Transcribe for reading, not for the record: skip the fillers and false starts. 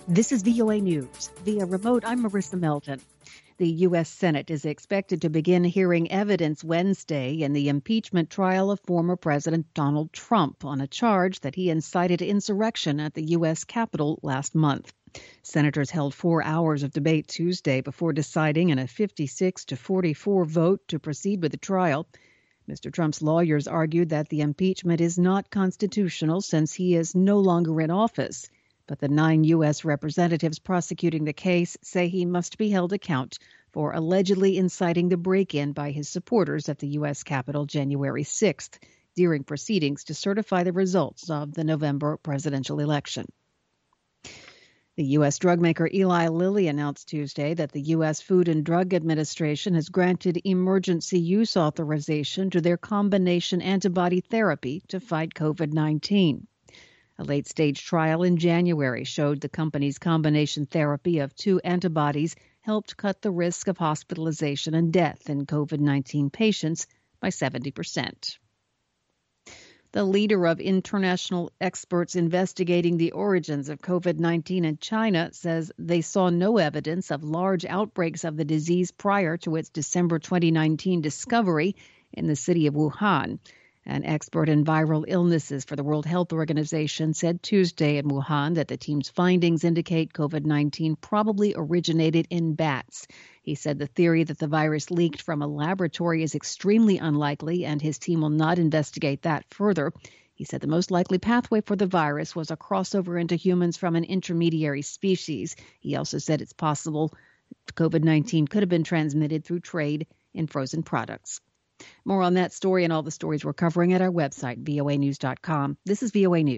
This is VOA News. Via remote, I'm Marissa Melton. The U.S. Senate is expected to begin hearing evidence Wednesday in the impeachment trial of former President Donald Trump on a charge that he incited insurrection at the U.S. Capitol last month. Senators held 4 hours of debate Tuesday before deciding in a 56-44 vote to proceed with the trial. Mr. Trump's lawyers argued that the impeachment is not constitutional since he is no longer in office. But the 9 U.S. representatives prosecuting the case say he must be held account for allegedly inciting the break-in by his supporters at the U.S. Capitol January 6th during proceedings to certify the results of the November presidential election. The U.S. drug maker Eli Lilly announced Tuesday that the U.S. Food and Drug Administration has granted emergency use authorization to their combination antibody therapy to fight COVID-19. A late-stage trial in January showed the company's combination therapy of 2 antibodies helped cut the risk of hospitalization and death in COVID-19 patients by 70%. The leader of international experts investigating the origins of COVID-19 in China says they saw no evidence of large outbreaks of the disease prior to its December 2019 discovery in the city of Wuhan. An expert in viral illnesses for the World Health Organization said Tuesday in Wuhan that the team's findings indicate COVID-19 probably originated in bats. He said the theory that the virus leaked from a laboratory is extremely unlikely, and his team will not investigate that further. He said the most likely pathway for the virus was a crossover into humans from an intermediary species. He also said it's possible COVID-19 could have been transmitted through trade in frozen products. More on that story and all the stories we're covering at our website, voanews.com. This is VOA News.